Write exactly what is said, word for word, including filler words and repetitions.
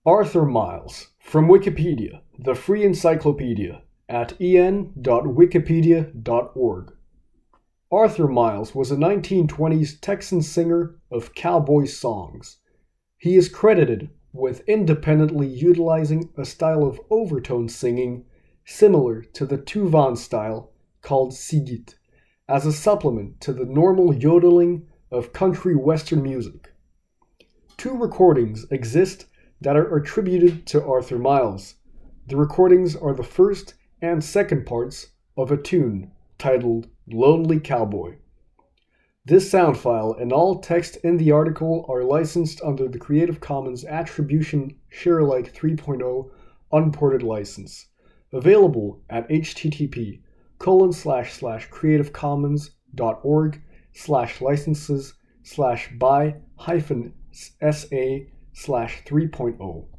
Arthur Miles, from Wikipedia, the free encyclopedia, at e n dot wikipedia dot org. Arthur Miles was a nineteen twenties Texan singer of cowboy songs. He is credited with independently utilizing a style of overtone singing similar to the Tuvan style called Sigit, as a supplement to the normal yodeling of country western music. Two recordings exist that are attributed to Arthur Miles. The recordings are the first and second parts of a tune titled Lonely Cowboy. This sound file and all text in the article are licensed under the Creative Commons Attribution Sharealike three point oh Unported License, available at http colon slash slash creativecommons.org slash licenses slash by hyphen sa slash 3.0.